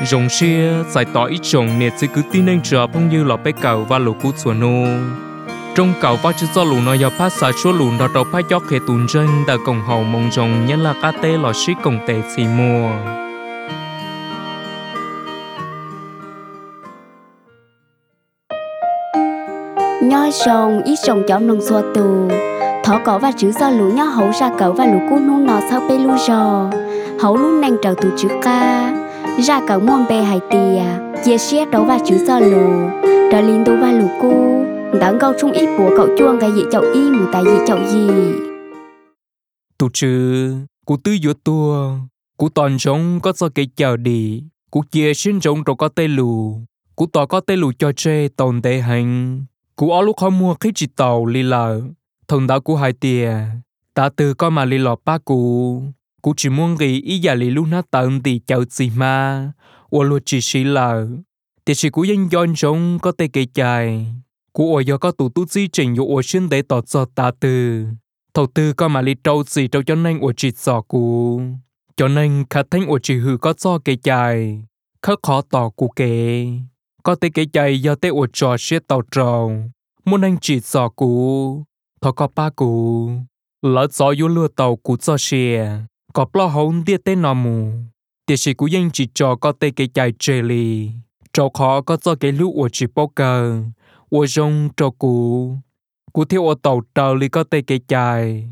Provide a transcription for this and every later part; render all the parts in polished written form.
rồng xia giải tỏa ít trồng nè chỉ cứ tin anh chờ phong như lọ bé cầu và lũ cú chuột nô trong cầu và chữ do lũ nó giờ phát xả chúa lũ đó đầu phát gió khề tùn chân đã cổng hậu mong rồng nhân là cá tê lọ xí cổng tê xì mùa nhoi rồng ít rồng chọn nông xua tù thọ cỏ và chữ do lũ nhoi hậu ra cậu và lũ cú nung nọ sau bê lu rò hậu lu nành trầu tù chữ ca ra cậu môn bê hải tìa chia sẻ đấu và chữ do lũ trở linh tu và lũ cú đắng câu chung ít của cậu chuông cái gì chậu y một tại gì chậu gì tụ chữ cú tư yếu tua cú toàn giống có cho cái chờ đi cú chia xin giống rồi có tê lù cú tỏ có tê lù cho chê tồn tê hành cú ở lúc không mua khí chỉ tàu lì lờ thông đạo cú hai tia ta từ có mà lì lọ ba cú chỉ muốn nghĩ ý giả lì lúc nát tận thì chậu gì mà ô luôn chỉ xí lờ thì chỉ cú dân yon giống có tê cái chạy cú ở giờ có tụ tu di trình yo ở xin để tỏ cho ta từ thầu tư có mà lì trâu gì trâu cho nên ở chỉ sọ cú cho nên khát thanh ở chỉ hư có cho cái chạy khát khó tỏ cú kể có tê cái chạy giờ tê ở trò xế tàu trầu muốn anh chỉ sọ cú thọ có ba cú lỡ gió yo lừa tàu cú cho xe có bao hông địa tê nọ mù địa chỉ cú dân chỉ cho có tê cái chạy chơi lì trâu khó có cho cái lũ ở chỉ bao cờ ở trong trâu cú theo ở tàu trâu lì có tê cái chạy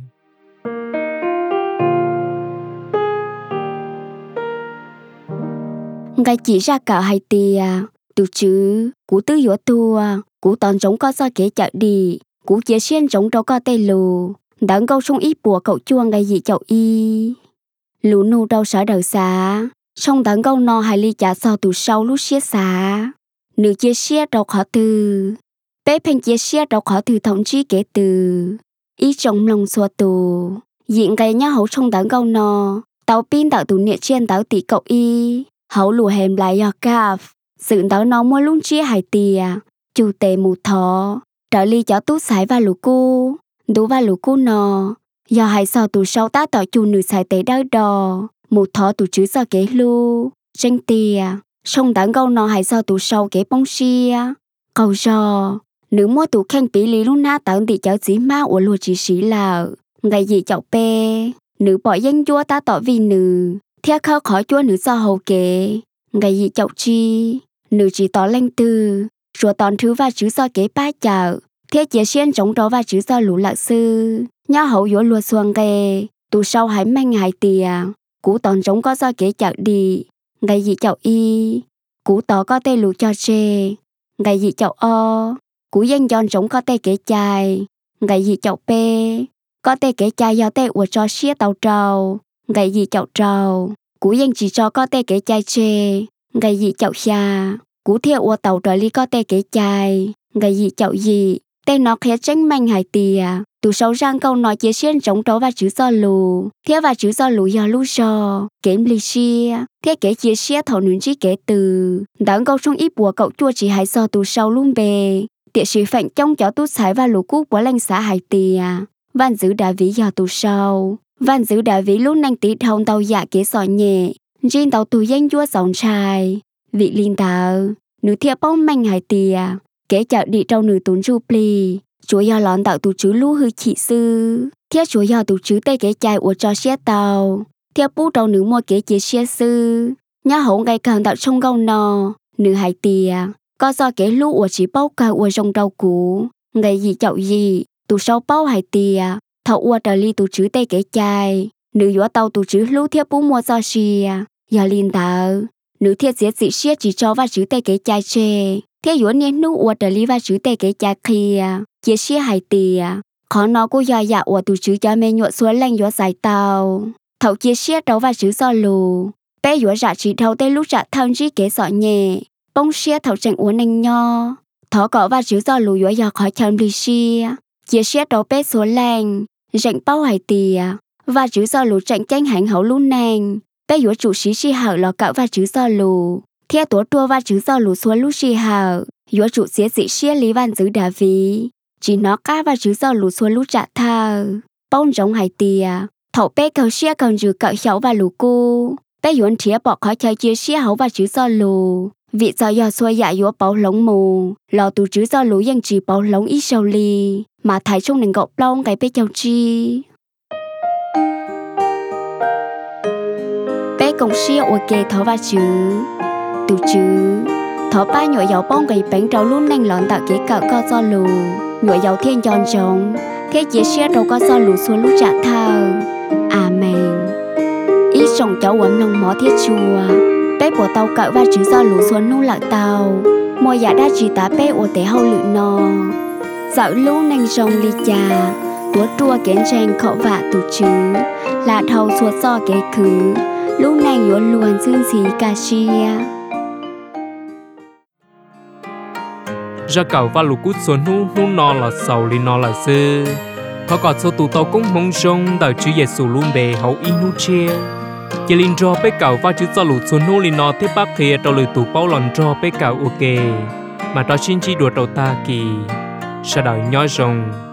ngay chỉ ra cậu hai tia tụ chữ cú tư yếu tua cú toàn giống có do kế chợ đi cú chia xiên giống đâu có tê lù đắng câu sung ít bùa cậu chuông ngay gì chậu y lù nu đâu sợ đầu xá song đắng câu no hai ly chả sao tụ sâu lúc xiết xá nữ chia xiết đâu khó từ bé phèn chia xiết đâu khó từ thống chí kế từ ý trong lòng xua tù diện cái nhá hậu song đắng câu no tàu pin tạo tụ nhiệt trên tàu tỷ cậu y hậu lù hèm lại do cạp sự tàu nó mua luôn chia hai tia chủ tề một thọ trở ly cho tú sải và lũ cu đủ và lũ cu nọ do hai sao tụ sâu ta tỏ chủ nữ sải tế đau đò một thọ tụ chữ sao kế lu tranh tia song đắng câu nọ hai sao tụ sâu kế bông xia cầu giò nữ mua tụ khen bí lý luôn na tận thì cháu chỉ ma của lùa chỉ xí là ngày gì cháu pe nữ bỏ danh chua ta tỏ vì nữ theo khao khó chua nữ sao hầu kế ngày gì cháu chi nữ chỉ tỏ lanh từ rồi toàn thứ và chữ do kế ba chợ thế chia xiên chống đó và chữ do lũ lạc sư nhá hậu yếu lùa xuông ghê tụ sau hãy manh hai tìa cú toàn chống có do kế chợ đi ngày gì chậu y cú tỏ có tê lũ cho chê ngày gì chậu o cú danh giòn chống có tê kế chai ngày gì chậu pê có tê kế chai do tê ủa cho xía tàu trầu ngày gì chậu trầu cú danh chỉ cho có tê kế chai chê ngày gì chậu xa cú theo ủa tàu trở ly có tê kế chai ngày gì chậu gì tê nó khé tránh manh hai tìa tụ sâu răng câu nói chia xiên chống đó và chữ do lù thế và chữ do lù do lù sò kém lì xia thế kế chia xiên thầu nướng chỉ kế từ đáng câu trong ít bùa cậu chua chỉ hai so tụ sâu luôn bề tiệ sĩ phạnh trong chó tút sải và lù cú của lanh xã hai tìa van giữ đã ví do tụ sâu van giữ đã ví lúc nanh tí thông tàu dạ kế sò nhẹ riêng tàu tù danh chua dòng trai vị linh tàu nữ thiệp bóng manh hai tìa kế chợ đi trâu nữ tốn ru pli chúa do lón tạo tụ chứ lú hư chị sư thiết chúa do tụ chứ tê kế chai của cho xe tàu theo bú trâu nữ mua kế chế xe sư nhá hổ ngày càng tạo trong gâu nò nữ hai tìa có do kế lú của chỉ bao cả của trong đầu cũ ngày gì chậu gì tụ sâu bao hai tìa thầu ua trở ly tụ chứ tê kế chai nữ gió tàu tụ chứ lú theo bú mua do xìa giờ linh tàu nữ thiết giết dị xe chỉ cho và chứ tê kế chai chê thế yếu nên nu ua trở ly và chứ tê kế chai kia chia sẻ hai tìa khó nó cô già dạ ua tụ chứ cho mê nhuộn xuống lanh gió dài tàu thầu chia sẻ đấu và chứ do lù bé yếu dạ chỉ thầu tê lúc dạ thang chỉ kế sọ nhẹ bông sẻ thầu chẳng uốn anh nho thó cỏ và chứ do lù yếu dạ khó chăm đi xia chia sẻ đấu bé xuống lanh rảnh bao hai tìa và chứ do lù chẳng tranh hành hậu luôn nàng bé yếu chủ sĩ si hảo lò cạo và chứ do lù theo tổ tua và chứ do lù xuống lúc si hảo yếu chủ xế dị xia lý văn giữ đà ví chỉ nó cá và chứ do lù xuống lúc trả thơ bông giống hai tìa thậu bé cầu xia còn dư cạo xấu và lù cu bé yuan thía bỏ khỏi chơi chia xía hậu và chữ do lù vị do do xuôi dạ yếu bảo lống mù lò tù chữ do lù dân chỉ bảo lống ít sầu ly mà thấy trong nền gọc lông cái bé châu chi bé công xía ở kề thọ và chữ tù chữ thọ ba nhựa dầu bông cái bánh trâu luôn nành lọn tạo kế cạo co do lù nhựa dầu thiên giòn trống thế chia xía đâu có do lù xuống lúc trả thao amen ít sòng cháu quấn lòng mỏ thiết chùa bé của tàu cạo và chữ do lù xuống nu lạc tàu mùa dạ đã chỉ tá bé ở té hậu lự nò dạo lũ nành rồng ly trà túa trua kiến trang khọ vạ tù chữ là thầu suốt do kế khứ lũ nành yếu luồn dương xí cà chia ra cạo và lù cút xuống nu nò là sầu li nò là sư họ còn số tụ tàu cũng mong rong đợi chữ Giêsu luôn bề hậu in nu chia chỉ linh cho bé cạo và chữ do lù xuống nu li nò thế bác kia tàu lù tụ bao lần cho bé cạo ok mà đó xin chỉ đùa đầu ta kỳ sa đời nhói rong